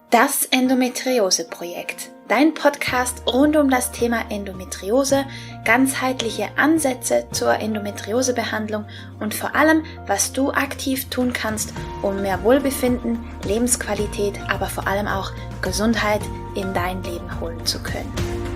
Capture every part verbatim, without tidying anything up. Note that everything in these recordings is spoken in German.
Das Endometriose-Projekt, dein Podcast rund um das Thema Endometriose, ganzheitliche Ansätze zur Endometriosebehandlung und vor allem, was du aktiv tun kannst, um mehr Wohlbefinden, Lebensqualität, aber vor allem auch Gesundheit in dein Leben holen zu können.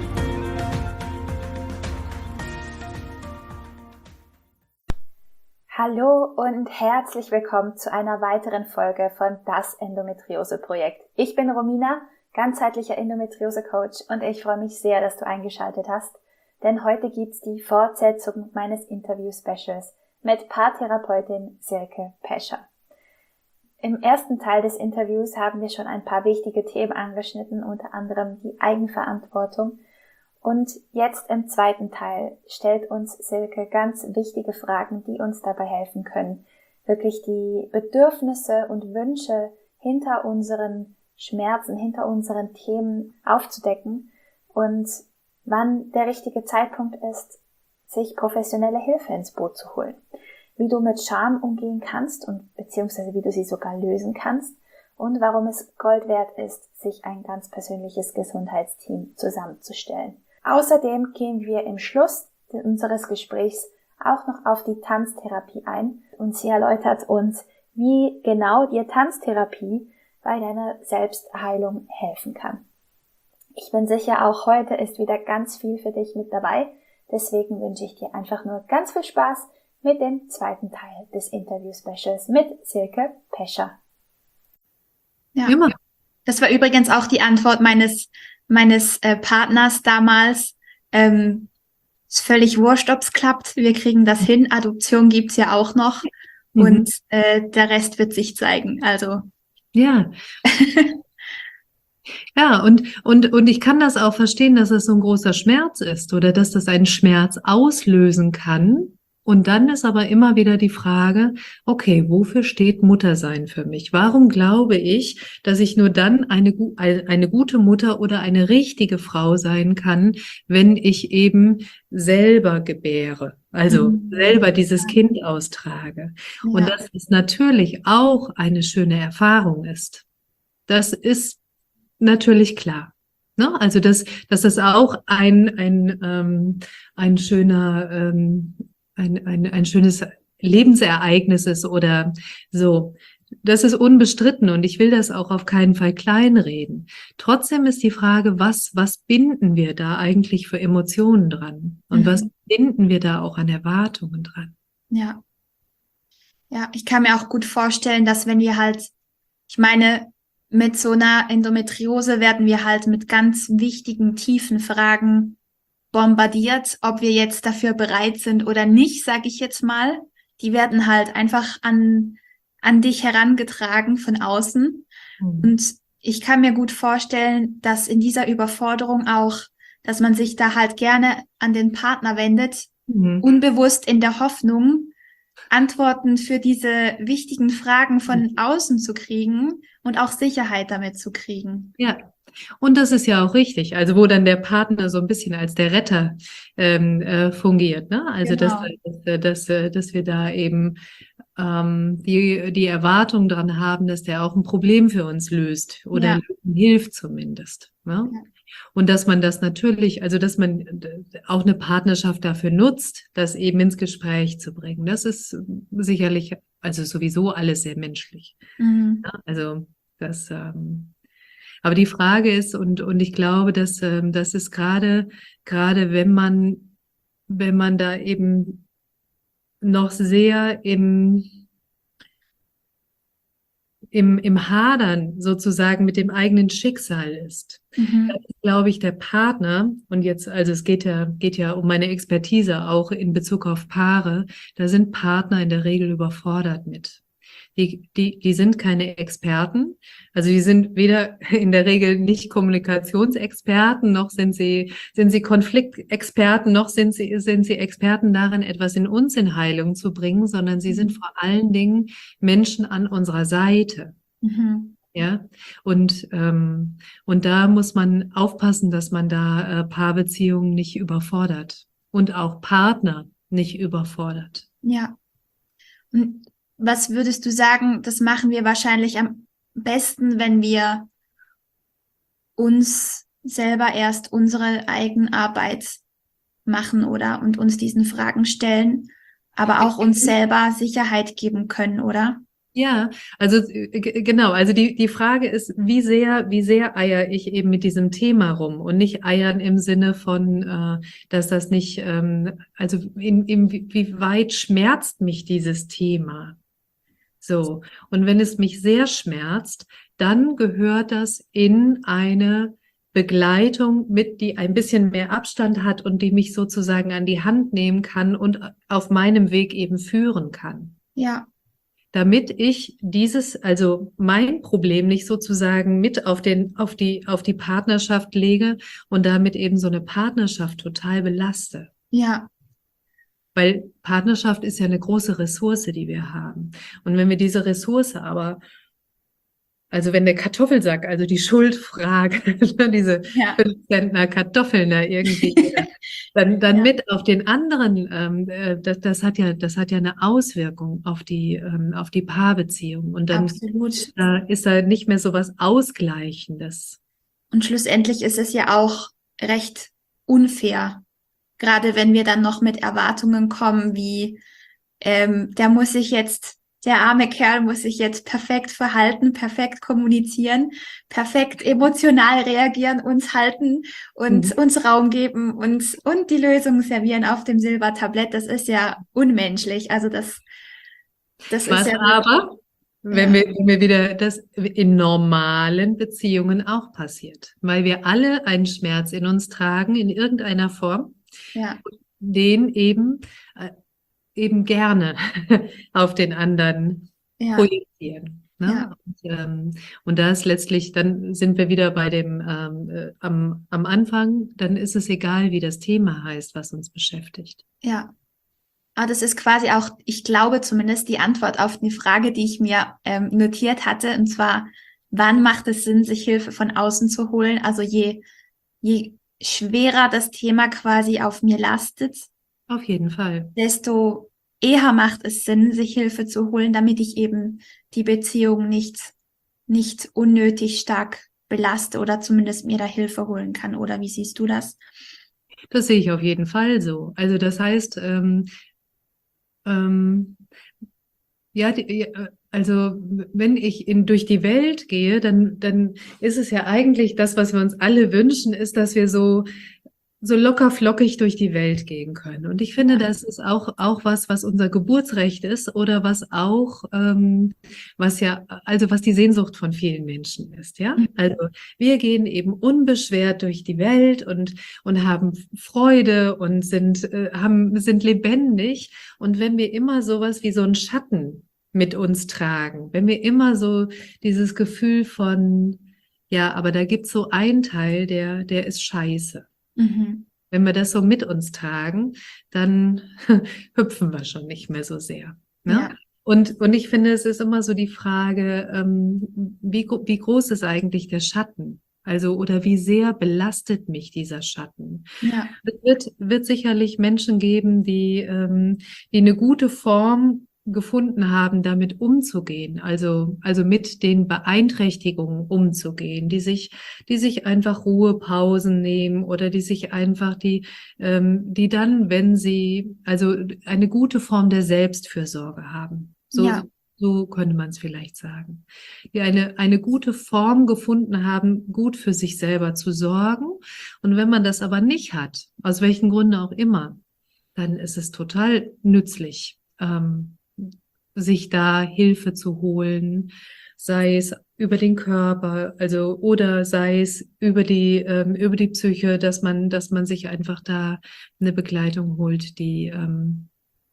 Hallo und herzlich willkommen zu einer weiteren Folge von Das Endometriose-Projekt. Ich bin Romina, ganzheitlicher Endometriose-Coach und ich freue mich sehr, dass du eingeschaltet hast, denn heute gibt's die Fortsetzung meines Interview-Specials mit Paartherapeutin Silke Pescher. Im ersten Teil des Interviews haben wir schon ein paar wichtige Themen angeschnitten, unter anderem die Eigenverantwortung. Und jetzt im zweiten Teil stellt uns Silke ganz wichtige Fragen, die uns dabei helfen können, wirklich die Bedürfnisse und Wünsche hinter unseren Schmerzen, hinter unseren Themen aufzudecken und wann der richtige Zeitpunkt ist, sich professionelle Hilfe ins Boot zu holen. Wie du mit Scham umgehen kannst und beziehungsweise wie du sie sogar lösen kannst und warum es Gold wert ist, sich ein ganz persönliches Gesundheitsteam zusammenzustellen. Außerdem gehen wir im Schluss unseres Gesprächs auch noch auf die Tanztherapie ein und sie erläutert uns, wie genau dir Tanztherapie bei deiner Selbstheilung helfen kann. Ich bin sicher, auch heute ist wieder ganz viel für dich mit dabei, deswegen wünsche ich dir einfach nur ganz viel Spaß mit dem zweiten Teil des Interview-Specials mit Silke Pescher. Ja, immer. Das war übrigens auch die Antwort meines meines äh, Partners damals. Ähm, ist völlig wurscht, ob's klappt. Wir kriegen das hin. Adoption gibt's ja auch noch. Mhm. Und äh, der Rest wird sich zeigen. Also. Ja. Ja, und, und, und ich kann das auch verstehen, dass es so ein großer Schmerz ist oder dass das einen Schmerz auslösen kann. Und dann ist aber immer wieder die Frage, okay, wofür steht Muttersein für mich? Warum glaube ich, dass ich nur dann eine, eine gute Mutter oder eine richtige Frau sein kann, wenn ich eben selber gebäre, also mhm. selber dieses Kind austrage? Ja. Und dass es natürlich auch eine schöne Erfahrung ist. Das ist natürlich klar. Ne? Also, dass, dass das auch ein, ein, ähm, ein schöner, ähm, Ein, ein, ein schönes Lebensereignis ist oder so. Das ist unbestritten und ich will das auch auf keinen Fall kleinreden. Trotzdem ist die Frage, was, was binden wir da eigentlich für Emotionen dran? Und mhm. was binden wir da auch an Erwartungen dran? Ja. Ja, ich kann mir auch gut vorstellen, dass wenn wir halt, ich meine, mit so einer Endometriose werden wir halt mit ganz wichtigen, tiefen Fragen bombardiert, ob wir jetzt dafür bereit sind oder nicht, sage ich jetzt mal. Die werden halt einfach an an dich herangetragen von außen. Mhm. Und ich kann mir gut vorstellen, dass in dieser Überforderung auch, dass man sich da halt gerne an den Partner wendet, mhm. unbewusst in der Hoffnung, Antworten für diese wichtigen Fragen von außen zu kriegen und auch Sicherheit damit zu kriegen. Ja. Und das ist ja auch richtig, also wo dann der Partner so ein bisschen als der Retter ähm, äh, fungiert, ne? Also genau. dass, dass, dass, dass wir da eben ähm, die, die Erwartung dran haben, dass der auch ein Problem für uns löst oder ja. hilft zumindest. Ne? Ja. Und dass man das natürlich, also dass man auch eine Partnerschaft dafür nutzt, das eben ins Gespräch zu bringen. Das ist sicherlich, also sowieso alles sehr menschlich. Mhm. Ja, also das ähm, aber die Frage ist, und, und ich glaube, dass, ähm, das ist gerade, gerade wenn man, wenn man da eben noch sehr im, im, im Hadern sozusagen mit dem eigenen Schicksal ist. Mhm. Da ist, glaube ich, der Partner, und jetzt, also es geht ja, geht ja um meine Expertise auch in Bezug auf Paare, da sind Partner in der Regel überfordert mit. Die, die, die sind keine Experten, also die sind weder in der Regel nicht Kommunikationsexperten, noch sind sie, sind sie Konfliktexperten, noch sind sie, sind sie Experten darin, etwas in uns in Heilung zu bringen, sondern sie sind vor allen Dingen Menschen an unserer Seite. Mhm. Ja, und, ähm, und da muss man aufpassen, dass man da äh, Paarbeziehungen nicht überfordert und auch Partner nicht überfordert. Ja. Und was würdest du sagen, das machen wir wahrscheinlich am besten, wenn wir uns selber erst unsere Eigenarbeit machen, oder? Und uns diesen Fragen stellen, aber auch uns selber Sicherheit geben können, oder? Ja, also äh, g- genau, also die, die Frage ist, wie sehr, wie sehr eier ich eben mit diesem Thema rum und nicht eiern im Sinne von, äh, dass das nicht, ähm, also in, in, wie weit schmerzt mich dieses Thema? So, und wenn es mich sehr schmerzt, dann gehört das in eine Begleitung mit, die ein bisschen mehr Abstand hat und die mich sozusagen an die Hand nehmen kann und auf meinem Weg eben führen kann. Ja, Damit ich dieses, also mein Problem nicht sozusagen mit auf den, auf die, auf die Partnerschaft lege und damit eben so eine Partnerschaft total belaste. ja, Weil Partnerschaft ist ja eine große Ressource, die wir haben. Und wenn wir diese Ressource aber, also wenn der Kartoffelsack, also die Schuldfrage, diese ja. fünf Zentner Kartoffeln da irgendwie, dann, dann Ja. mit auf den anderen, ähm, äh, das, das hat ja, das hat ja eine Auswirkung auf die, ähm, auf die Paarbeziehung. Und dann Absolut. äh, ist da nicht mehr so was Ausgleichendes. Und schlussendlich ist es ja auch recht unfair. Gerade wenn wir dann noch mit Erwartungen kommen, wie, ähm, der muss sich jetzt, der arme Kerl muss sich jetzt perfekt verhalten, perfekt kommunizieren, perfekt emotional reagieren, uns halten und Mhm. uns Raum geben und, und die Lösung servieren auf dem Silbertablett. Das ist ja unmenschlich. Also das, das ist Was ja wirklich, aber, wenn ja, wir, wenn wir wieder das in normalen Beziehungen auch passiert, weil wir alle einen Schmerz in uns tragen, in irgendeiner Form, ja, den eben, äh, eben gerne auf den anderen ja, projizieren. ja, Ne? Und, ähm, und da ist letztlich, dann sind wir wieder bei dem ähm, äh, am, am Anfang, dann ist es egal, wie das Thema heißt, was uns beschäftigt. ja. Ah, das ist quasi auch, ich glaube zumindest, die Antwort auf die Frage, die ich mir ähm, notiert hatte, und zwar, wann macht es Sinn, sich Hilfe von außen zu holen? Also je, je schwerer das Thema quasi auf mir lastet, Auf jeden Fall. desto eher macht es Sinn, sich Hilfe zu holen, damit ich eben die Beziehung nicht, nicht unnötig stark belaste oder zumindest mir da Hilfe holen kann. Oder wie siehst du das? Das sehe ich auf jeden Fall so. Also das heißt, ähm, ähm, ja, die, ja, also wenn ich in, durch die Welt gehe, dann, dann ist es ja eigentlich das, was wir uns alle wünschen, ist, dass wir so, so locker flockig durch die Welt gehen können. Und ich finde, das ist auch, auch was, was unser Geburtsrecht ist oder was auch, ähm, was ja, also was die Sehnsucht von vielen Menschen ist, ja. Also wir gehen eben unbeschwert durch die Welt und, und haben Freude und sind, äh, haben, sind lebendig. Und wenn wir immer sowas wie so einen Schatten mit uns tragen, wenn wir immer so dieses Gefühl von, ja, aber da gibt's so einen Teil, der, der ist scheiße. Mhm. Wenn wir das so mit uns tragen, dann hüpfen wir schon nicht mehr so sehr. Ne? Ja, Und, und ich finde, es ist immer so die Frage, ähm, wie, gro- wie groß ist eigentlich der Schatten? Also, oder wie sehr belastet mich dieser Schatten? ja, Es wird, wird sicherlich Menschen geben, die, ähm, die eine gute Form gefunden haben, damit umzugehen, also, also mit den Beeinträchtigungen umzugehen, die sich, die sich einfach Ruhepausen nehmen oder die sich einfach die, ähm, die dann, wenn sie, also eine gute Form der Selbstfürsorge haben. So, ja, so könnte man es vielleicht sagen. Die eine, eine gute Form gefunden haben, gut für sich selber zu sorgen. Und wenn man das aber nicht hat, aus welchen Gründen auch immer, dann ist es total nützlich, ähm, sich da Hilfe zu holen, sei es über den Körper, also oder sei es über die ähm, über die Psyche, dass man dass man sich einfach da eine Begleitung holt, die ähm,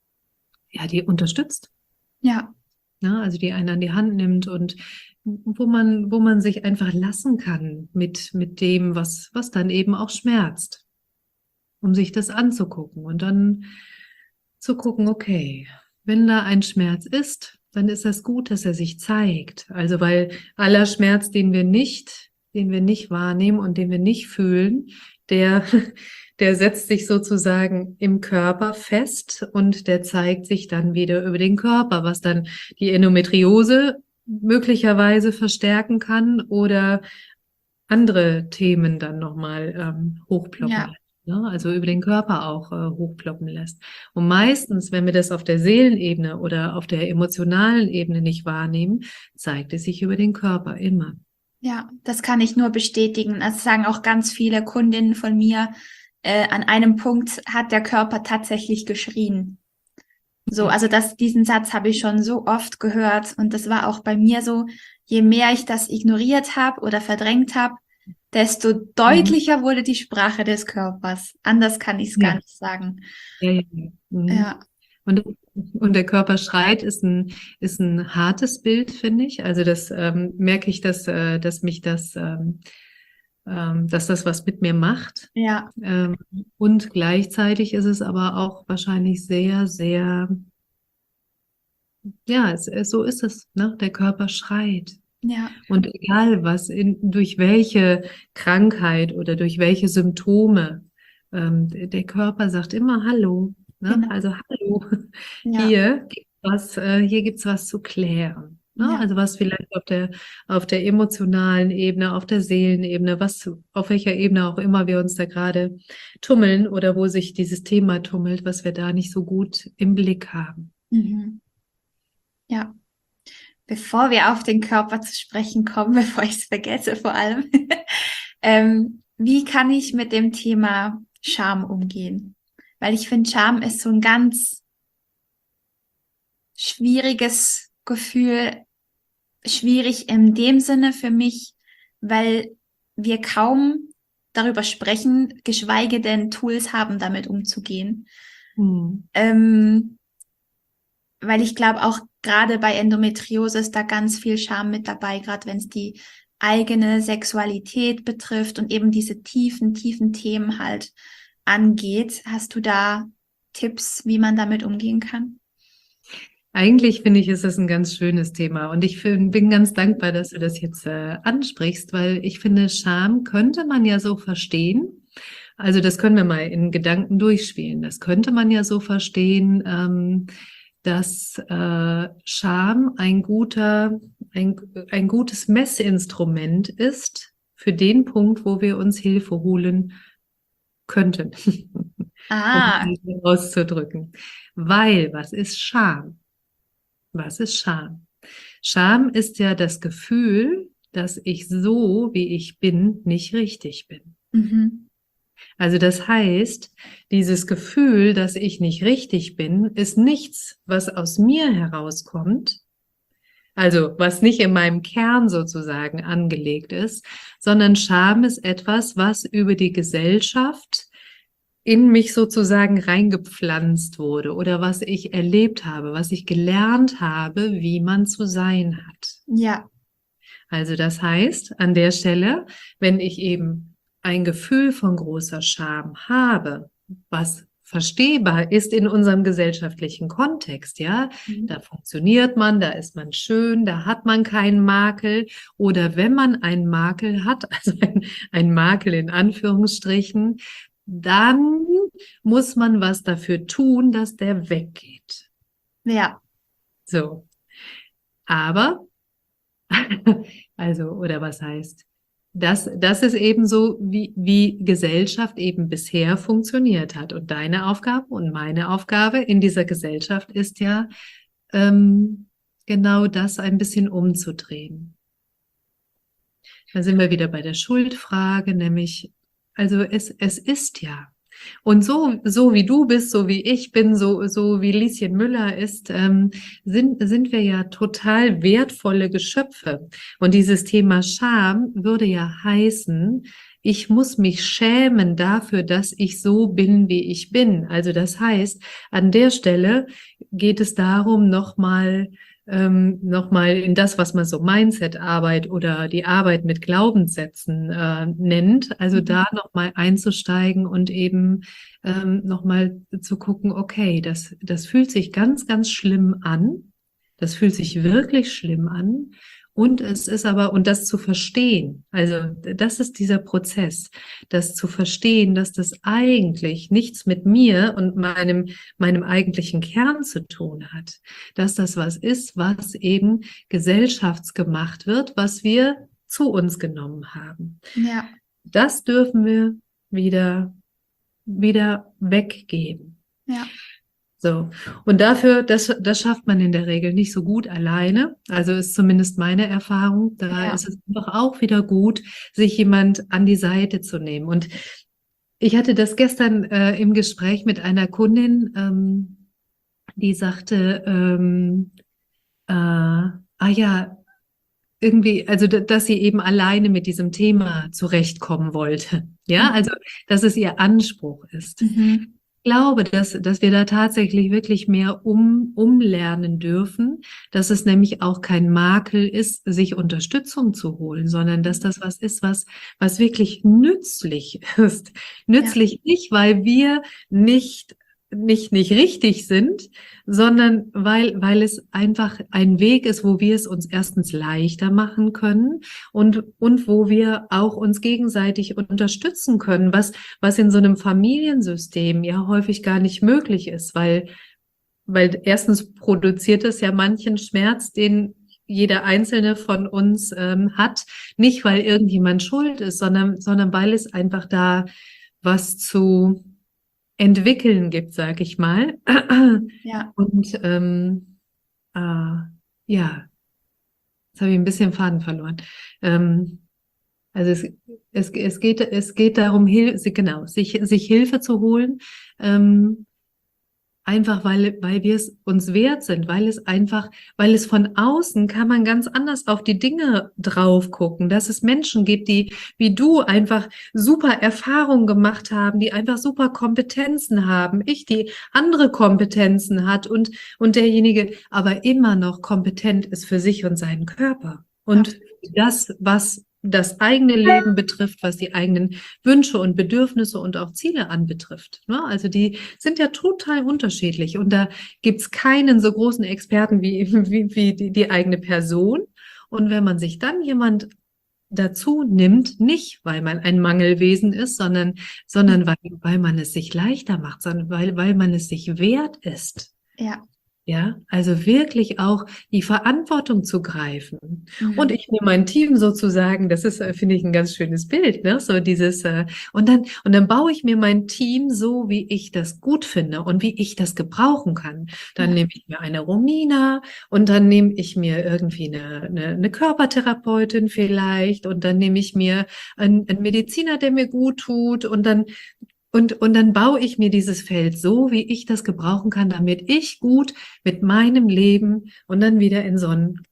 ja die unterstützt, ja, ne? Also die einen an die Hand nimmt und wo man wo man sich einfach lassen kann mit mit dem, was was dann eben auch schmerzt, um sich das anzugucken und dann zu gucken, okay, wenn da ein Schmerz ist, dann ist das gut, dass er sich zeigt. Also weil aller Schmerz, den wir nicht, den wir nicht wahrnehmen und den wir nicht fühlen, der, der setzt sich sozusagen im Körper fest und der zeigt sich dann wieder über den Körper, was dann die Endometriose möglicherweise verstärken kann oder andere Themen dann nochmal ähm, hochploppen Ja. lässt, ne? Also über den Körper auch äh, hochploppen lässt. Und meistens, wenn wir das auf der Seelenebene oder auf der emotionalen Ebene nicht wahrnehmen, zeigt es sich über den Körper immer. Ja, das kann ich nur bestätigen. Das sagen auch ganz viele Kundinnen von mir. Äh, an einem Punkt hat der Körper tatsächlich geschrien. So, also das, diesen Satz habe ich schon so oft gehört und das war auch bei mir so, je mehr ich das ignoriert habe oder verdrängt habe, desto deutlicher wurde die Sprache des Körpers. Anders kann ich es gar Ja. nicht sagen. Ja, ja, ja. Mhm. Ja, Und, und der Körper schreit ist ein, ist ein hartes Bild, finde ich. Also das ähm, merke ich, dass, äh, dass mich das, ähm, ähm, dass das was mit mir macht. ja, Ähm, und gleichzeitig ist es aber auch wahrscheinlich sehr, sehr, ja, es, es- so ist es, ne? Der Körper schreit. ja, Und egal was, in, durch welche Krankheit oder durch welche Symptome, ähm, der der Körper sagt immer Hallo, ne? genau. Also Hallo, Ja, hier gibt's was, äh, hier gibt's was zu klären. Ne? ja. Also was vielleicht auf der, auf der emotionalen Ebene, auf der Seelenebene, was, auf welcher Ebene auch immer wir uns da gerade tummeln oder wo sich dieses Thema tummelt, was wir da nicht so gut im Blick haben. Mhm. Ja. Bevor wir auf den Körper zu sprechen kommen, bevor ich es vergesse vor allem, ähm, wie kann ich mit dem Thema Scham umgehen? Weil ich finde, Scham ist so ein ganz schwieriges Gefühl, schwierig in dem Sinne für mich, weil wir kaum darüber sprechen, geschweige denn Tools haben, damit umzugehen. Hm. Ähm, weil ich glaube, auch gerade bei Endometriose ist da ganz viel Scham mit dabei, gerade wenn es die eigene Sexualität betrifft und eben diese tiefen, tiefen Themen halt angeht. Hast du da Tipps, wie man damit umgehen kann? Eigentlich finde ich, ist das ein ganz schönes Thema und ich find, bin ganz dankbar, dass du das jetzt äh, ansprichst, weil ich finde, Scham könnte man ja so verstehen. Also das können wir mal in Gedanken durchspielen. Das könnte man ja so verstehen, ähm, dass äh, Scham ein guter, ein, ein gutes Messinstrument ist für den Punkt, wo wir uns Hilfe holen könnten, um Ah, es so auszudrücken. Weil, was ist Scham? Was ist Scham? Scham ist ja das Gefühl, dass ich so, wie ich bin, nicht richtig bin. mhm. Also das heißt, dieses Gefühl, dass ich nicht richtig bin, ist nichts, was aus mir herauskommt, also was nicht in meinem Kern sozusagen angelegt ist, sondern Scham ist etwas, was über die Gesellschaft in mich sozusagen reingepflanzt wurde oder was ich erlebt habe, was ich gelernt habe, wie man zu sein hat. Ja, Also das heißt, an der Stelle, wenn ich eben ein Gefühl von großer Scham habe, was verstehbar ist in unserem gesellschaftlichen Kontext, ja, mhm. da funktioniert man, da ist man schön, da hat man keinen Makel oder wenn man einen Makel hat, also ein, ein Makel in Anführungsstrichen, dann muss man was dafür tun, dass der weggeht. Ja, So. Aber, also, oder was heißt, das, das ist eben so, wie, wie Gesellschaft eben bisher funktioniert hat. Und deine Aufgabe und meine Aufgabe in dieser Gesellschaft ist ja, ähm, genau das ein bisschen umzudrehen. Da sind wir wieder bei der Schuldfrage, nämlich, also es, es ist ja. Und so, so wie du bist, so wie ich bin, so, so wie Lieschen Müller ist, ähm, sind, sind wir ja total wertvolle Geschöpfe. Und dieses Thema Scham würde ja heißen, ich muss mich schämen dafür, dass ich so bin, wie ich bin. Also das heißt, an der Stelle geht es darum, nochmal ähm, nochmal in das, was man so Mindset-Arbeit oder die Arbeit mit Glaubenssätzen äh, nennt, also mhm. da nochmal einzusteigen und eben ähm, nochmal zu gucken, okay, das, das fühlt sich ganz, ganz schlimm an, das fühlt sich wirklich schlimm an und es ist aber, und das zu verstehen, also das ist dieser Prozess, das zu verstehen, dass das eigentlich nichts mit mir und meinem, meinem eigentlichen Kern zu tun hat, dass das was ist, was eben gesellschaftsgemacht wird, was wir zu uns genommen haben. Ja. Das dürfen wir wieder, wieder weggeben. Ja. So. Und dafür, das, das schafft man in der Regel nicht so gut alleine. Also ist zumindest meine Erfahrung. Da Ja. ist es einfach auch wieder gut, sich jemand an die Seite zu nehmen. Und ich hatte das gestern äh, im Gespräch mit einer Kundin, ähm, die sagte, ähm, äh, ah ja, irgendwie, also d- dass sie eben alleine mit diesem Thema zurechtkommen wollte. Ja, Mhm. also dass es ihr Anspruch ist. Mhm. Ich glaube, dass, dass wir da tatsächlich wirklich mehr um, umlernen dürfen, dass es nämlich auch kein Makel ist, sich Unterstützung zu holen, sondern dass das was ist, was, was wirklich nützlich ist. Nützlich nicht, weil wir nicht nicht nicht richtig sind, sondern weil weil es einfach ein Weg ist, wo wir es uns erstens leichter machen können und und wo wir auch uns gegenseitig unterstützen können, was was in so einem Familiensystem ja häufig gar nicht möglich ist, weil weil erstens produziert es ja manchen Schmerz, den jeder einzelne von uns ähm, hat, nicht weil irgendjemand schuld ist, sondern sondern weil es einfach da was zu entwickeln gibt, sag ich mal. Ja. Und ähm, äh, ja, jetzt habe ich ein bisschen Faden verloren. Ähm, also es, es, es geht es geht darum, Hil genau, sich sich Hilfe zu holen. Ähm, Einfach weil, weil wir es uns wert sind, weil es einfach, weil es von außen kann man ganz anders auf die Dinge drauf gucken, dass es Menschen gibt, die wie du einfach super Erfahrungen gemacht haben, die einfach super Kompetenzen haben, ich, die andere Kompetenzen hat und, und derjenige aber immer noch kompetent ist für sich und seinen Körper. Und das, was das eigene Leben betrifft, was die eigenen Wünsche und Bedürfnisse und auch Ziele anbetrifft. Ne? Also die sind ja total unterschiedlich und da gibt's keinen so großen Experten wie, wie, wie die, die eigene Person. Und wenn man sich dann jemand dazu nimmt, nicht weil man ein Mangelwesen ist, sondern, sondern weil, weil man es sich leichter macht, sondern weil, weil man es sich wert ist. Ja. Ja, also wirklich auch die Verantwortung zu greifen. Mhm. Und ich nehme mein Team sozusagen, das ist, äh, finde ich, ein ganz schönes Bild, ne? So dieses, äh, und dann, und dann baue ich mir mein Team so, wie ich das gut finde und wie ich das gebrauchen kann. Dann Ja. nehme ich mir eine Romina und dann nehme ich mir irgendwie eine, eine, eine Körpertherapeutin vielleicht und dann nehme ich mir einen, einen Mediziner, der mir gut tut und dann Und, und dann baue ich mir dieses Feld so, wie ich das gebrauchen kann, damit ich gut mit meinem Leben und dann wieder in so einen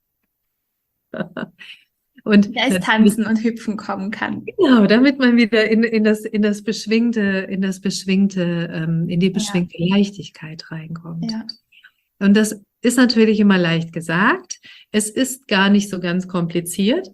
und Da ist tanzen und hüpfen kommen kann. genau, damit man wieder in, in das in das beschwingte, in das beschwingte, ähm, in die beschwingte Leichtigkeit reinkommt. Ja. Und das ist natürlich immer leicht gesagt. Es ist gar nicht so ganz kompliziert,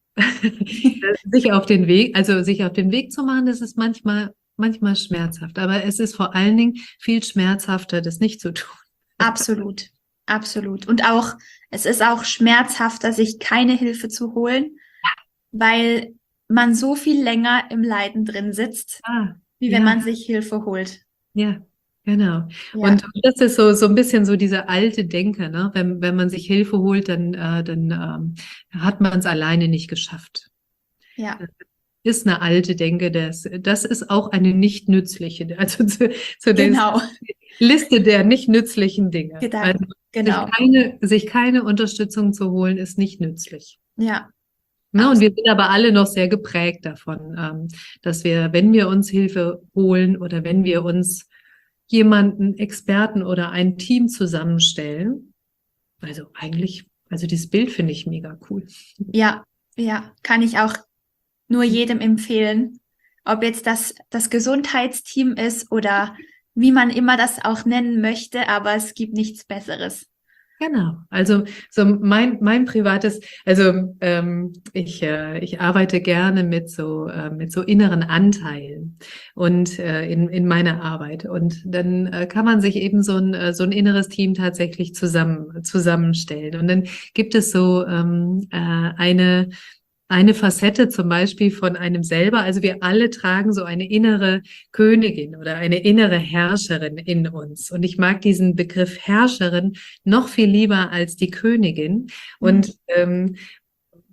sich auf den Weg, also sich auf den Weg zu machen. Das ist manchmal manchmal schmerzhaft, aber es ist vor allen Dingen viel schmerzhafter, das nicht zu tun. Absolut, absolut. Und auch, es ist auch schmerzhafter, sich keine Hilfe zu holen, weil man so viel länger im Leiden drin sitzt, Ah, wie ja, wenn man sich Hilfe holt. ja, genau. Ja. Und das ist so so ein bisschen so diese alte Denke, ne? Wenn wenn man sich Hilfe holt, dann äh, dann ähm, hat man es alleine nicht geschafft. Ja, Ist eine alte Denke, das das ist auch eine nicht nützliche, also zu, zu der genau, Liste der nicht nützlichen Dinge. Gedanken, Also genau. sich keine sich keine Unterstützung zu holen, ist nicht nützlich. Ja, Ne, und wir sind aber alle noch sehr geprägt davon, ähm, dass wir, wenn wir uns Hilfe holen oder wenn wir uns jemanden, Experten oder ein Team zusammenstellen, also eigentlich, also dieses Bild finde ich mega cool. ja, ja, kann ich auch nur jedem empfehlen, ob jetzt das das Gesundheitsteam ist oder wie man immer das auch nennen möchte, aber es gibt nichts Besseres. Genau, also so mein mein privates, also ähm, ich äh, ich arbeite gerne mit so äh, mit so inneren Anteilen und äh, in in meiner Arbeit und dann äh, kann man sich eben so ein äh, so ein inneres Team tatsächlich zusammen zusammenstellen und dann gibt es so ähm, äh, eine eine Facette zum Beispiel von einem selber. Also wir alle tragen so eine innere Königin oder eine innere Herrscherin in uns. Und ich mag diesen Begriff Herrscherin noch viel lieber als die Königin. Und ähm,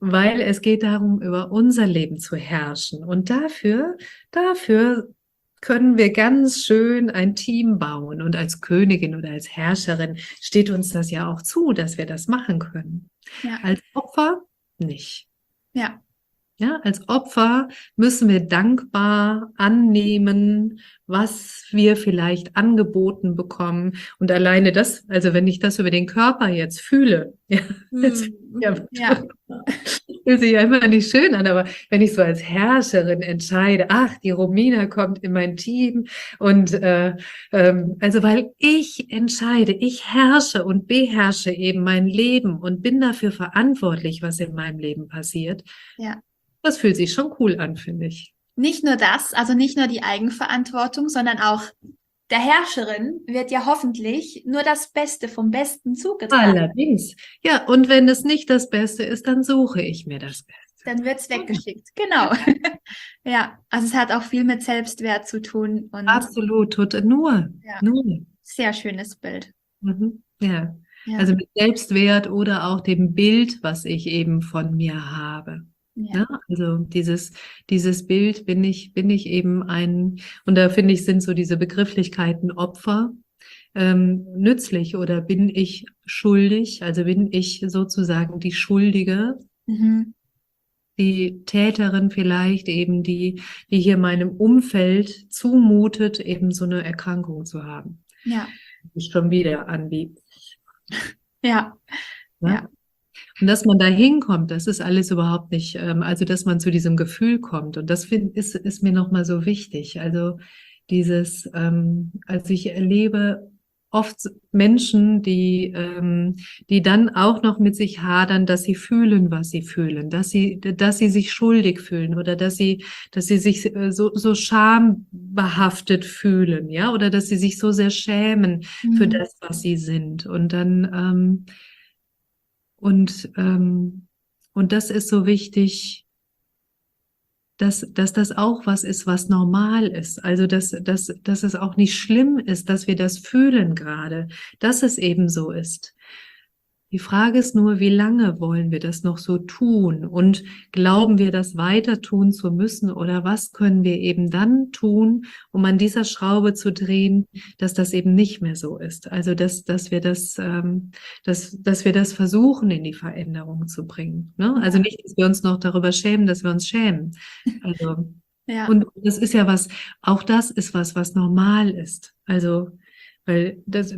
weil es geht darum, über unser Leben zu herrschen. Und dafür, dafür können wir ganz schön ein Team bauen. Und als Königin oder als Herrscherin steht uns das ja auch zu, dass wir das machen können. Ja. Als Opfer nicht. Ja. Ja, als Opfer müssen wir dankbar annehmen, was wir vielleicht angeboten bekommen. Und alleine das, also wenn ich das über den Körper jetzt fühle, ja, das ja, Ja. fühlt sich einfach nicht schön an, aber wenn ich so als Herrscherin entscheide, ach, die Romina kommt in mein Team und äh, ähm, also weil ich entscheide, ich herrsche und beherrsche eben mein Leben und bin dafür verantwortlich, was in meinem Leben passiert. Ja. Das fühlt sich schon cool an, finde ich. Nicht nur das, also nicht nur die Eigenverantwortung, sondern auch der Herrscherin wird ja hoffentlich nur das Beste vom Besten zugetragen. Allerdings. Ja, und wenn es nicht das Beste ist, dann suche ich mir das Beste. Dann wird's weggeschickt. Genau. Ja, also es hat auch viel mit Selbstwert zu tun und Absolut, tut nur, Ja. nur. sehr schönes Bild. Mhm. Ja. Ja. Also mit Selbstwert oder auch dem Bild, was ich eben von mir habe. Ja. Ja, also dieses, dieses Bild bin ich, bin ich eben ein, und da finde ich, sind so diese Begrifflichkeiten Opfer ähm, nützlich oder bin ich schuldig, also bin ich sozusagen die Schuldige, Mhm. die Täterin vielleicht eben, die, die hier meinem Umfeld zumutet, eben so eine Erkrankung zu haben. Ja. Ich schon wieder an wie, Ja. ne? Ja. Und dass man da hinkommt, das ist alles überhaupt nicht, ähm, also dass man zu diesem Gefühl kommt. Und das find, ist, ist mir nochmal so wichtig. Also dieses, ähm, also ich erlebe oft Menschen, die, ähm, die dann auch noch mit sich hadern, dass sie fühlen, was sie fühlen, dass sie, dass sie sich schuldig fühlen oder dass sie, dass sie sich äh, so, so schambehaftet fühlen, ja, oder dass sie sich so sehr schämen Mhm. für das, was sie sind. Und dann, ähm, Und, ähm, und das ist so wichtig, dass, dass das auch was ist, was normal ist. Also, dass, dass, dass es auch nicht schlimm ist, dass wir das fühlen gerade, dass es eben so ist. Die Frage ist nur, wie lange wollen wir das noch so tun? Und glauben wir, das weiter tun zu müssen? Oder was können wir eben dann tun, um an dieser Schraube zu drehen, dass das eben nicht mehr so ist? Also, dass, dass wir das, ähm, dass, dass wir das versuchen, in die Veränderung zu bringen. Ne? Also nicht, dass wir uns noch darüber schämen, dass wir uns schämen. Also, Ja. und das ist ja was, auch das ist was, was normal ist. Also, weil das,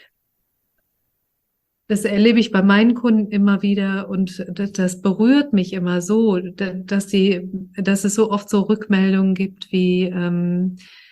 das erlebe ich bei meinen Kunden immer wieder und das, das berührt mich immer so, dass sie, dass es so oft so Rückmeldungen gibt wie, ähm,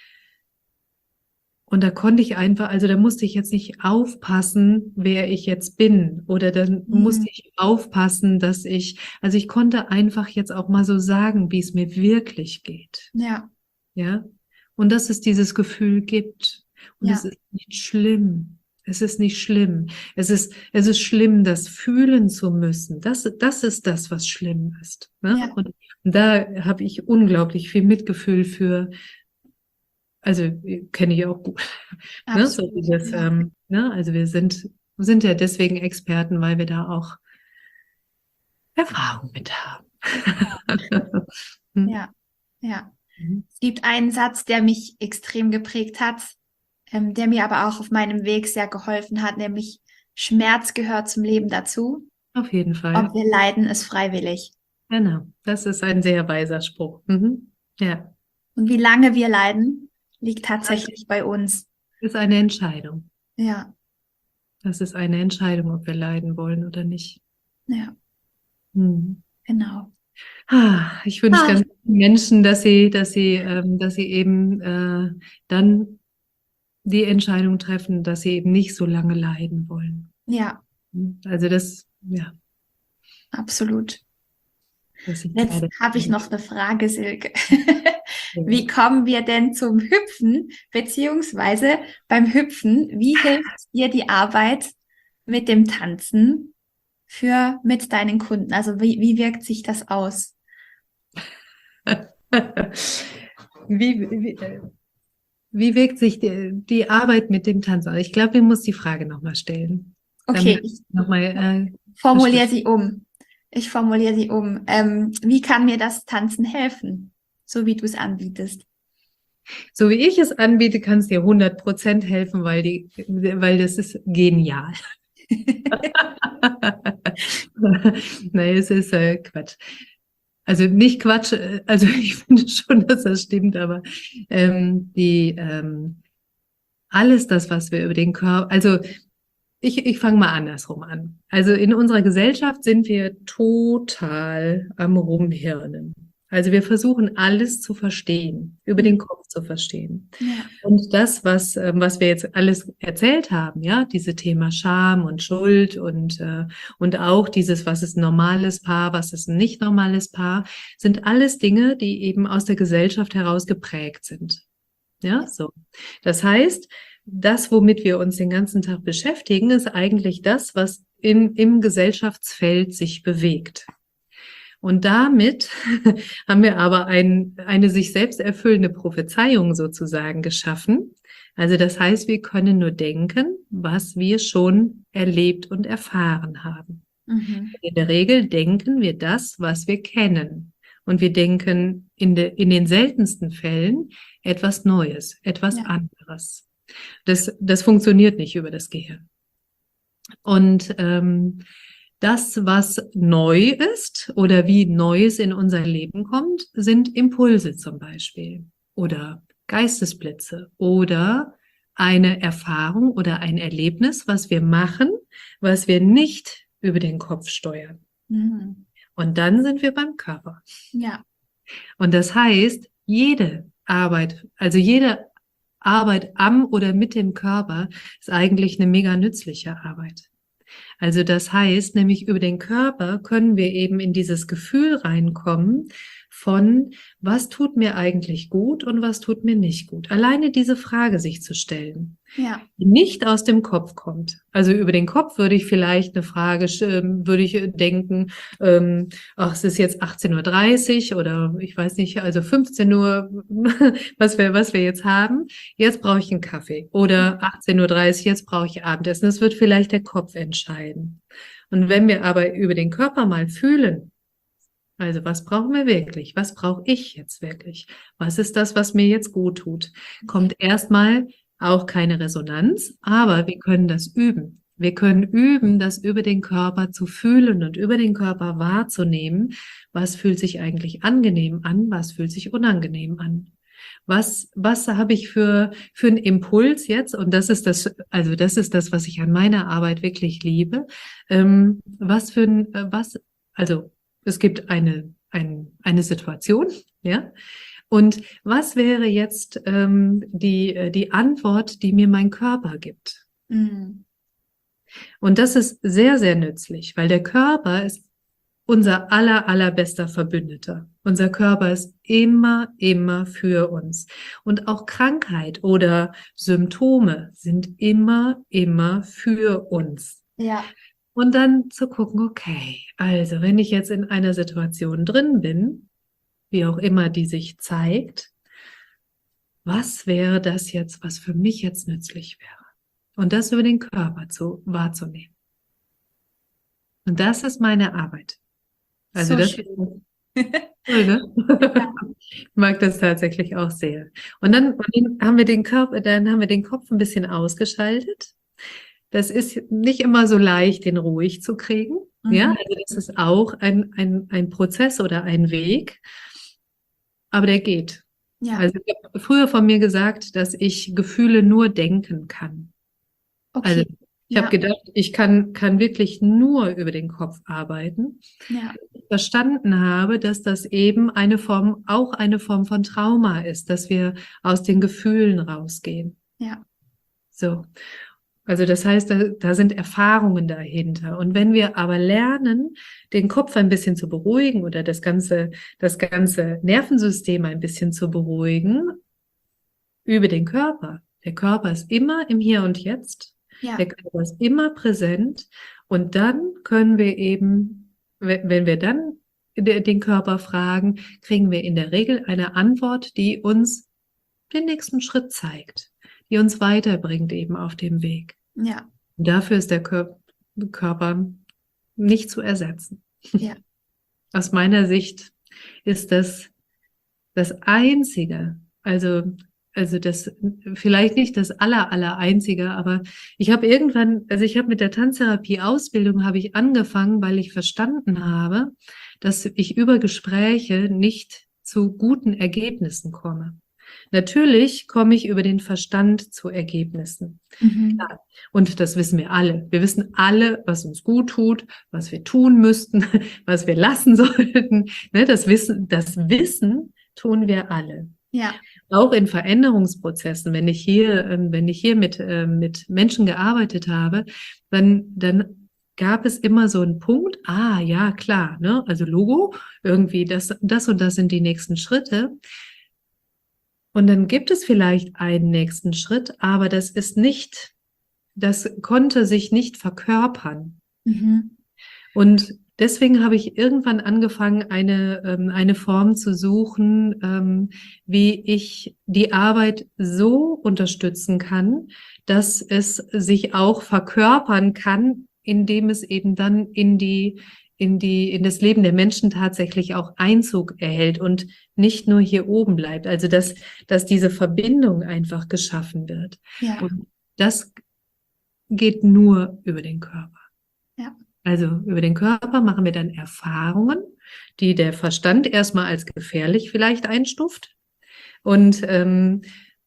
und da konnte ich einfach, also da musste ich jetzt nicht aufpassen, wer ich jetzt bin, oder dann Mhm. musste ich aufpassen, dass ich, also ich konnte einfach jetzt auch mal so sagen, wie es mir wirklich geht, Ja. ja, und dass es dieses Gefühl gibt und Ja. es ist nicht schlimm. Es ist nicht schlimm. Es ist, es ist schlimm, das fühlen zu müssen. Das, das ist das, was schlimm ist. Ne? Ja. Und da habe ich unglaublich viel Mitgefühl für. Also kenne ich auch gut. Ne? So Absolut. dieses, Ja. ähm, ne? Also wir sind, sind ja deswegen Experten, weil wir da auch Erfahrung mit haben. Hm. Ja. Ja. Mhm. Es gibt einen Satz, der mich extrem geprägt hat, ähm, der mir aber auch auf meinem Weg sehr geholfen hat, nämlich Schmerz gehört zum Leben dazu. Auf jeden Fall. Ob wir leiden, ist freiwillig. Genau. Das ist ein sehr weiser Spruch. Mhm. Ja. Und wie lange wir leiden, liegt tatsächlich bei uns. Das ist eine Entscheidung. Ja. Das ist eine Entscheidung, ob wir leiden wollen oder nicht. Ja. Hm. Genau. Ah, ich wünsche Ah. ganz vielen Menschen, dass sie, dass sie, ähm, dass sie eben äh, dann die Entscheidung treffen, dass sie eben nicht so lange leiden wollen. Ja, Also das, ja, absolut. das ist Jetzt gerade. habe ich noch eine Frage, Silke. Wie kommen wir denn zum Hüpfen? Beziehungsweise beim Hüpfen, wie hilft dir die Arbeit mit dem Tanzen für mit deinen Kunden? Also wie, wie wirkt sich das aus? Wie, wie, wie wirkt sich die, die Arbeit mit dem Tanz aus? Ich glaube, ich muss die Frage nochmal stellen. Okay, Damit ich noch mal, äh, formuliere sie um. Ich formuliere sie um. Ähm, wie kann mir das Tanzen helfen? So wie du es anbietest. So wie ich es anbiete, kann es dir hundert Prozent helfen, weil die, weil das ist genial. Nein, es ist äh, Quatsch. Also nicht Quatsch, äh, also ich finde schon, dass das stimmt, aber ähm, die ähm, alles das, was wir über den Körper, also ich, ich fange mal andersrum an. Also in unserer Gesellschaft sind wir total am Rumhirnen. Also wir versuchen alles zu verstehen, über den Kopf zu verstehen. Ja. Und das, was, ähm, was wir jetzt alles erzählt haben, ja, diese Thema Scham und Schuld und, äh, und auch dieses, was ist ein normales Paar, was ist ein nicht normales Paar, sind alles Dinge, die eben aus der Gesellschaft heraus geprägt sind. Ja, so. Das heißt, das, womit wir uns den ganzen Tag beschäftigen, ist eigentlich das, was in, im Gesellschaftsfeld sich bewegt. Und damit haben wir aber ein, eine sich selbst erfüllende Prophezeiung sozusagen geschaffen. Also das heißt, wir können nur denken, was wir schon erlebt und erfahren haben. Mhm. In der Regel denken wir das, was wir kennen. Und wir denken in, de, in den seltensten Fällen etwas Neues, etwas Ja. anderes. Das, das funktioniert nicht über das Gehirn. Und ähm, das, was neu ist oder wie Neues in unser Leben kommt, sind Impulse zum Beispiel oder Geistesblitze oder eine Erfahrung oder ein Erlebnis, was wir machen, was wir nicht über den Kopf steuern. Mhm. Und dann sind wir beim Körper. Ja. Und das heißt, jede Arbeit, also jede Arbeit am oder mit dem Körper ist eigentlich eine mega nützliche Arbeit. Also das heißt, nämlich über den Körper können wir eben in dieses Gefühl reinkommen von, was tut mir eigentlich gut und was tut mir nicht gut. Alleine diese Frage sich zu stellen, Ja. die nicht aus dem Kopf kommt. Also über den Kopf würde ich vielleicht eine Frage, ähm, würde ich denken, ähm, ach, es ist jetzt achtzehn Uhr dreißig oder ich weiß nicht, also fünfzehn Uhr, was wir, was wir jetzt haben. Jetzt brauche ich einen Kaffee. Oder achtzehn Uhr dreißig, jetzt brauche ich Abendessen. Das wird vielleicht der Kopf entscheiden. Und wenn wir aber über den Körper mal fühlen, also was brauchen wir wirklich? Was brauche ich jetzt wirklich? Was ist das, was mir jetzt gut tut? Kommt erstmal auch keine Resonanz, aber wir können das üben. Wir können üben, das über den Körper zu fühlen und über den Körper wahrzunehmen. Was fühlt sich eigentlich angenehm an? Was fühlt sich unangenehm an? Was, was habe ich für, für einen Impuls jetzt? Und das ist das, also das ist das, was ich an meiner Arbeit wirklich liebe. Ähm, was für ein, was, also es gibt eine, ein, eine Situation, ja. Und was wäre jetzt ähm, die, die Antwort, die mir mein Körper gibt? Mhm. Und das ist sehr, sehr nützlich, weil der Körper ist unser aller, allerbester Verbündeter. Unser Körper ist immer, immer für uns. Und auch Krankheit oder Symptome sind immer, immer für uns. Ja. Und dann zu gucken, okay, also wenn ich jetzt in einer Situation drin bin, wie auch immer die sich zeigt, was wäre das jetzt, was für mich jetzt nützlich wäre? Und das über den Körper zu, wahrzunehmen. Und das ist meine Arbeit. Also So das schön. ist toll, ne? Ich mag das tatsächlich auch sehr. Und dann, und dann haben wir den Körper, dann haben wir den Kopf ein bisschen ausgeschaltet. Das ist nicht immer so leicht, den ruhig zu kriegen. Mhm. Ja, also das ist auch ein, ein, ein Prozess oder ein Weg. Aber der geht. Ja. Also ich habe früher von mir gesagt, dass ich Gefühle nur denken kann. Also Okay. ich habe Ja. gedacht, ich kann, kann wirklich nur über den Kopf arbeiten. Ja. Ich verstanden habe, dass das eben eine Form, auch eine Form von Trauma ist, dass wir aus den Gefühlen rausgehen. Ja. So. Also das heißt, da, da sind Erfahrungen dahinter. Und wenn wir aber lernen, den Kopf ein bisschen zu beruhigen oder das ganze, das ganze Nervensystem ein bisschen zu beruhigen über den Körper. Der Körper ist immer im Hier und Jetzt. Ja. Der Körper ist immer präsent. Und dann können wir eben, wenn wenn wir dann de- den Körper fragen, kriegen wir in der Regel eine Antwort, die uns den nächsten Schritt zeigt, die uns weiterbringt eben auf dem Weg. Ja. Und dafür ist der Kör- Körper nicht zu ersetzen. Ja. Aus meiner Sicht ist das das Einzige, also, also das, vielleicht nicht das aller, aller Einzige, aber ich habe irgendwann, also ich habe mit der Tanztherapie-Ausbildung habe ich angefangen, weil ich verstanden habe, dass ich über Gespräche nicht zu guten Ergebnissen komme. Natürlich komme ich über den Verstand zu Ergebnissen. Mhm. Klar. Und das wissen wir alle. Wir wissen alle, was uns gut tut, was wir tun müssten, was wir lassen sollten. Ne, das Wissen, das Wissen tun wir alle. Ja. Auch in Veränderungsprozessen, wenn ich hier, ähm, wenn ich hier mit, äh, mit Menschen gearbeitet habe, dann, dann gab es immer so einen Punkt, ah, ja, klar, ne, also Logo, irgendwie das, das und das sind die nächsten Schritte. Und dann gibt es vielleicht einen nächsten Schritt, aber das ist nicht, das konnte sich nicht verkörpern. Mhm. Und deswegen habe ich irgendwann angefangen, eine, ähm, eine Form zu suchen, ähm, wie ich die Arbeit so unterstützen kann, dass es sich auch verkörpern kann, indem es eben dann in die, in die, in das Leben der Menschen tatsächlich auch Einzug erhält und nicht nur hier oben bleibt. Also, dass, dass diese Verbindung einfach geschaffen wird. Ja. Und das geht nur über den Körper. Ja. Also über den Körper machen wir dann Erfahrungen, die der Verstand erstmal als gefährlich vielleicht einstuft. Und, ähm,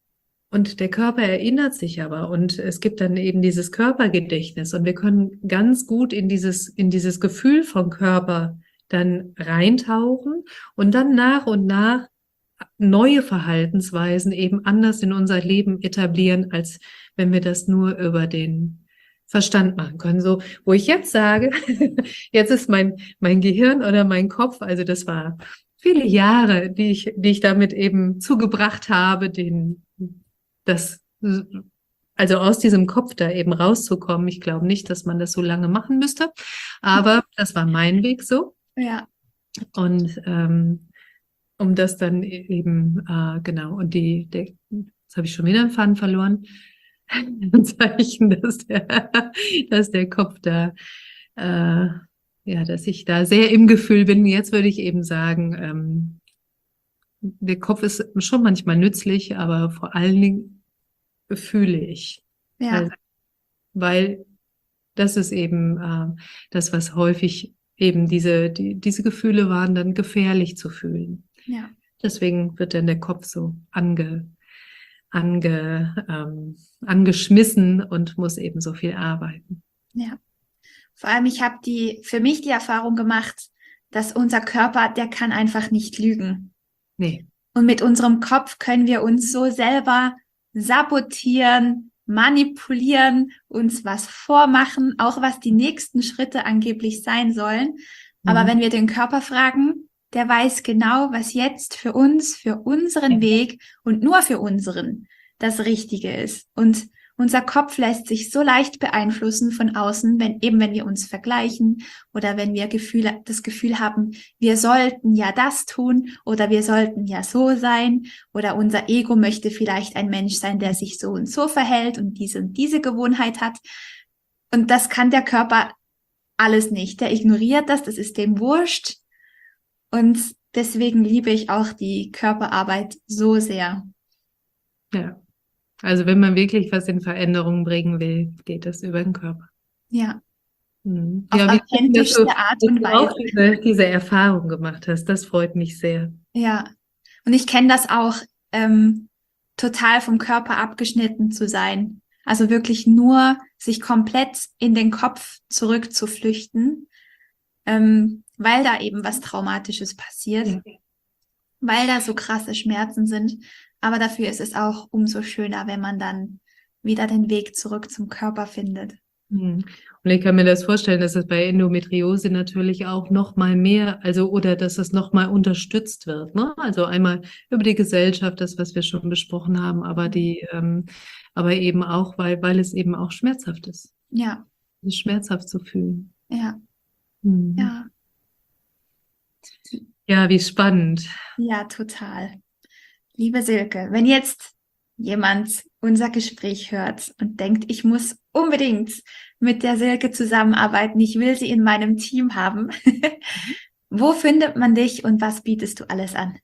und der Körper erinnert sich aber. Und es gibt dann eben dieses Körpergedächtnis. Und wir können ganz gut in dieses, in dieses Gefühl vom Körper dann reintauchen und dann nach und nach neue Verhaltensweisen eben anders in unser Leben etablieren, als wenn wir das nur über den Verstand machen können. So, wo ich jetzt sage, jetzt ist mein, mein Gehirn oder mein Kopf, also das war viele Jahre, die ich, die ich damit eben zugebracht habe, den, das, also aus diesem Kopf da eben rauszukommen. Ich glaube nicht, dass man das so lange machen müsste, aber das war mein Weg so. Ja. Und, ähm, um das dann eben, äh, genau, und die, der, jetzt habe ich schon wieder einen Faden verloren. Ein Zeichen, dass der, dass der Kopf da, äh, ja, dass ich da sehr im Gefühl bin. Jetzt würde ich eben sagen, ähm, der Kopf ist schon manchmal nützlich, aber vor allen Dingen fühle ich. Ja. Also, weil das ist eben äh, das, was häufig eben diese, die, diese Gefühle waren, dann gefährlich zu fühlen. Ja. Deswegen wird dann der Kopf so ange, ange, ähm, angeschmissen und muss eben so viel arbeiten. Ja. Vor allem, ich habe die, für mich die Erfahrung gemacht, dass unser Körper, der kann einfach nicht lügen. Nee. Und mit unserem Kopf können wir uns so selber sabotieren, manipulieren, uns was vormachen, auch was die nächsten Schritte angeblich sein sollen. Aber Mhm. wenn wir den Körper fragen, der weiß genau, was jetzt für uns, für unseren Weg und nur für unseren das Richtige ist. Und unser Kopf lässt sich so leicht beeinflussen von außen, wenn eben wenn wir uns vergleichen oder wenn wir Gefühle, das Gefühl haben, wir sollten ja das tun oder wir sollten ja so sein oder unser Ego möchte vielleicht ein Mensch sein, der sich so und so verhält und diese und diese Gewohnheit hat. Und das kann der Körper alles nicht. Der ignoriert das, das ist dem wurscht. Und deswegen liebe ich auch die Körperarbeit so sehr. Ja. Also wenn man wirklich was in Veränderung bringen will, geht das über den Körper. Ja. Mhm. Auf Ja, wie schön, dass du, authentischste Art dass und du auch Weise. diese, diese Erfahrung gemacht hast. Das freut mich sehr. Ja. Und ich kenne das auch, ähm, total vom Körper abgeschnitten zu sein. Also wirklich nur sich komplett in den Kopf zurückzuflüchten, ähm, weil da eben was Traumatisches passiert, Ja. weil da so krasse Schmerzen sind. Aber dafür ist es auch umso schöner, wenn man dann wieder den Weg zurück zum Körper findet. Mhm. Und ich kann mir das vorstellen, dass es bei Endometriose natürlich auch noch mal mehr, also oder dass es noch mal unterstützt wird, ne? Also einmal über die Gesellschaft, das, was wir schon besprochen haben, aber die, ähm, aber eben auch, weil, weil es eben auch schmerzhaft ist, Ja, es ist schmerzhaft zu fühlen. ja, Mhm. ja, Ja, wie spannend. ja, total. Liebe Silke, wenn jetzt jemand unser Gespräch hört und denkt, ich muss unbedingt mit der Silke zusammenarbeiten, ich will sie in meinem Team haben. Wo findet man dich und was bietest du alles an?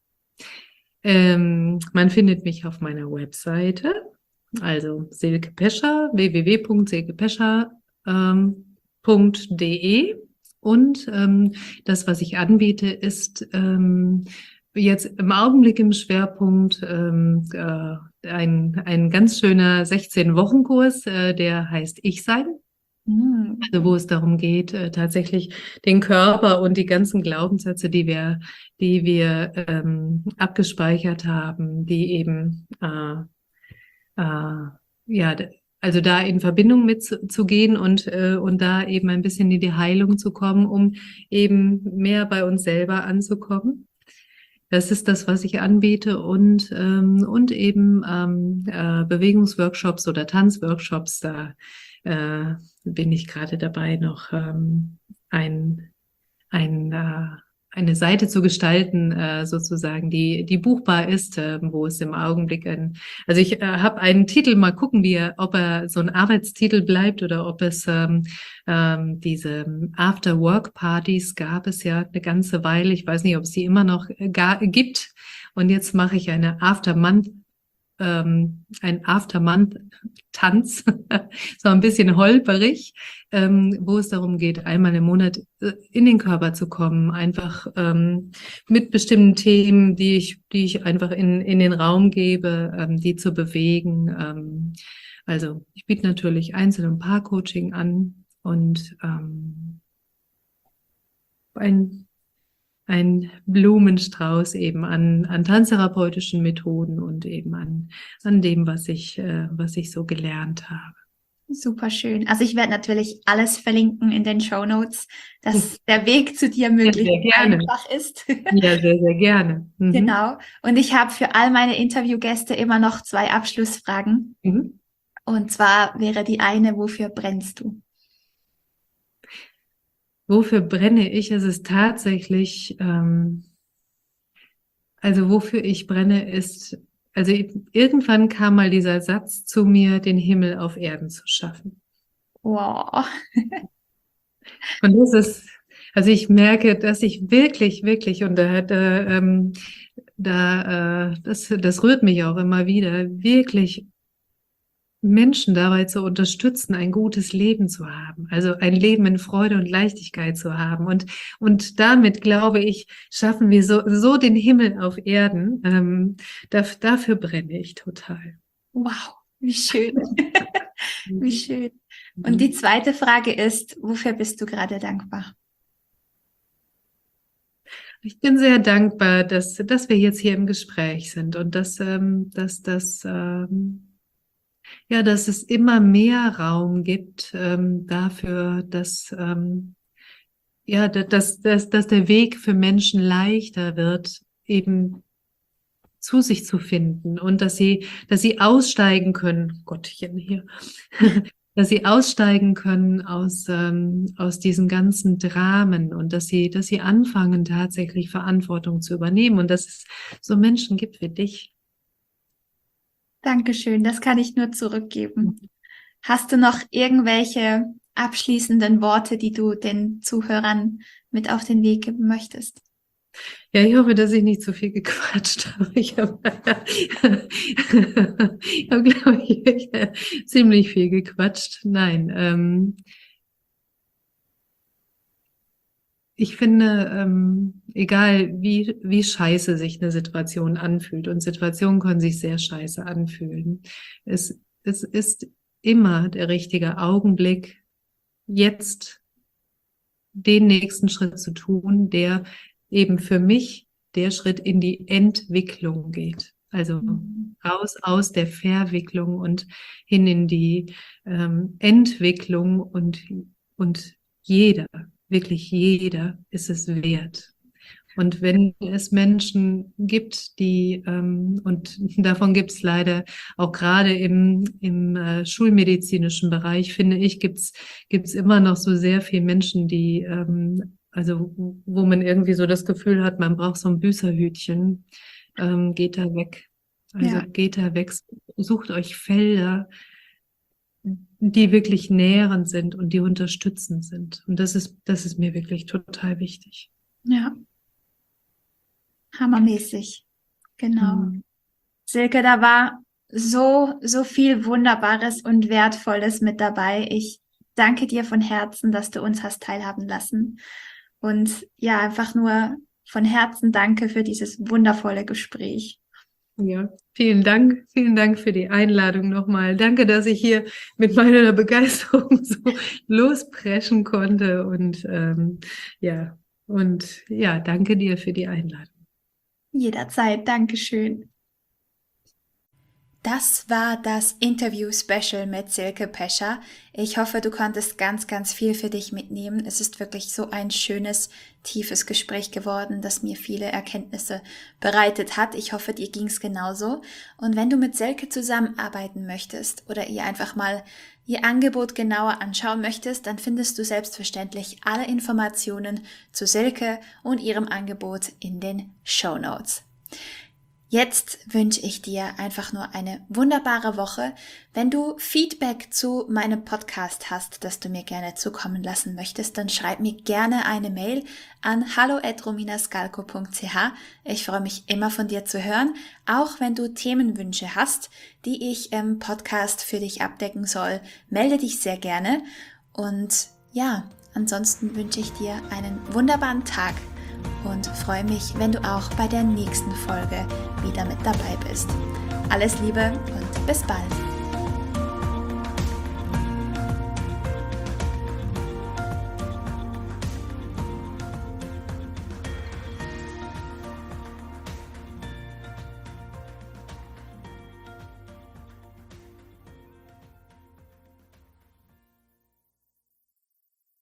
Ähm, man findet mich auf meiner Webseite, also Silke Pescher, w w w punkt silke pescher punkt de. Und ähm, das, was ich anbiete, ist ähm, jetzt im Augenblick im Schwerpunkt ähm, äh, ein, ein ganz schöner sechzehn-Wochen-Kurs, äh, der heißt Ich Sein. Also wo es darum geht, äh, tatsächlich den Körper und die ganzen Glaubenssätze, die wir, die wir ähm, abgespeichert haben, die eben äh, äh, ja, also da in Verbindung mit zu, zu gehen und äh, und da eben ein bisschen in die Heilung zu kommen, um eben mehr bei uns selber anzukommen. Das ist das, was ich anbiete und ähm, und eben ähm, äh, Bewegungsworkshops oder Tanzworkshops. Da äh, bin ich gerade dabei, noch ähm, ein ein äh, eine Seite zu gestalten, äh, sozusagen, die die buchbar ist, äh, wo es im Augenblick ein, also ich äh, habe einen Titel, mal gucken, wie er, ob er so ein Arbeitstitel bleibt oder ob es ähm, ähm, diese After-Work-Partys gab es ja eine ganze Weile. Ich weiß nicht, ob es die immer noch gar gibt. Und jetzt mache ich eine After-Month ähm, ein After-Month-Tanz, so ein bisschen holperig, ähm, wo es darum geht, einmal im Monat äh, in den Körper zu kommen, einfach ähm, mit bestimmten Themen, die ich, die ich einfach in, in den Raum gebe, ähm, die zu bewegen. Ähm, also ich biete natürlich Einzel- und Paar-Coaching an und ähm, ein ein Blumenstrauß eben an, an tanztherapeutischen Methoden und eben an, an dem, was ich, äh, was ich so gelernt habe. Super schön. Also ich werde natürlich alles verlinken in den Shownotes, dass der Weg zu dir möglichst einfach ist. Ja, sehr, sehr gerne. Mhm. Genau. Und ich habe für all meine Interviewgäste immer noch zwei Abschlussfragen. Mhm. Und zwar wäre die eine, wofür brennst du? Wofür brenne ich? Es ist tatsächlich, ähm, also wofür ich brenne ist, also irgendwann kam mal dieser Satz zu mir, den Himmel auf Erden zu schaffen. Wow. Und das ist, also ich merke, dass ich wirklich, wirklich, und da, da, ähm, da äh, das, das rührt mich auch immer wieder, wirklich Menschen dabei zu unterstützen, ein gutes Leben zu haben, also ein Leben in Freude und Leichtigkeit zu haben. Und, und damit, glaube ich, schaffen wir so, so den Himmel auf Erden. Ähm, da, dafür brenne ich total. Wow, wie schön. Wie schön. Und die zweite Frage ist, wofür bist du gerade dankbar? Ich bin sehr dankbar, dass, dass wir jetzt hier im Gespräch sind und dass, ähm, dass, dass, ähm, ja, dass es immer mehr Raum gibt ähm, dafür, dass, ähm, ja, dass, dass, dass der Weg für Menschen leichter wird, eben zu sich zu finden und dass sie, dass sie aussteigen können, Gottchen hier, dass sie aussteigen können aus, ähm, aus diesen ganzen Dramen und dass sie, dass sie anfangen, tatsächlich Verantwortung zu übernehmen und dass es so Menschen gibt wie dich. Dankeschön, das kann ich nur zurückgeben. Hast du noch irgendwelche abschließenden Worte, die du den Zuhörern mit auf den Weg geben möchtest? Ja, ich hoffe, dass ich nicht zu viel gequatscht habe. Ich habe, ich habe glaube ich, echt ziemlich viel gequatscht. Nein, ähm, ich finde, ähm, egal wie, wie scheiße sich eine Situation anfühlt, und Situationen können sich sehr scheiße anfühlen, es, es ist immer der richtige Augenblick, jetzt den nächsten Schritt zu tun, der eben für mich der Schritt in die Entwicklung geht. Also mhm. raus aus der Verwicklung und hin in die ähm, Entwicklung und, und jeder, wirklich jeder ist es wert. Und wenn es Menschen gibt, die, ähm, und davon gibt es leider auch gerade im, im äh, schulmedizinischen Bereich, finde ich, gibt's gibt's immer noch so sehr viele Menschen, die, ähm, also wo man irgendwie so das Gefühl hat, man braucht so ein Büßerhütchen, ähm, geht da weg. Also Ja. geht da weg, sucht euch Felder, die wirklich nährend sind und die unterstützend sind. Und das ist, das ist mir wirklich total wichtig. Ja. Hammermäßig. Genau. Mhm. Silke, da war so, so viel Wunderbares und Wertvolles mit dabei. Ich danke dir von Herzen, dass du uns hast teilhaben lassen. Und ja, einfach nur von Herzen danke für dieses wundervolle Gespräch. Ja, vielen Dank. Vielen Dank für die Einladung nochmal. Danke, dass ich hier mit meiner Begeisterung so lospreschen konnte. Und ähm, ja, und ja, danke dir für die Einladung. Jederzeit. Dankeschön. Das war das Interview-Special mit Silke Pescher. Ich hoffe, du konntest ganz, ganz viel für dich mitnehmen. Es ist wirklich so ein schönes, tiefes Gespräch geworden, das mir viele Erkenntnisse bereitet hat. Ich hoffe, dir ging's genauso. Und wenn du mit Silke zusammenarbeiten möchtest oder ihr einfach mal ihr Angebot genauer anschauen möchtest, dann findest du selbstverständlich alle Informationen zu Silke und ihrem Angebot in den Shownotes. Jetzt wünsche ich dir einfach nur eine wunderbare Woche. Wenn du Feedback zu meinem Podcast hast, das du mir gerne zukommen lassen möchtest, dann schreib mir gerne eine Mail an hallo at rominaskalko punkt c h. Ich freue mich immer von dir zu hören, auch wenn du Themenwünsche hast, die ich im Podcast für dich abdecken soll. Melde dich sehr gerne und ja, ansonsten wünsche ich dir einen wunderbaren Tag und freue mich, wenn du auch bei der nächsten Folge wieder mit dabei bist. Alles Liebe und bis bald!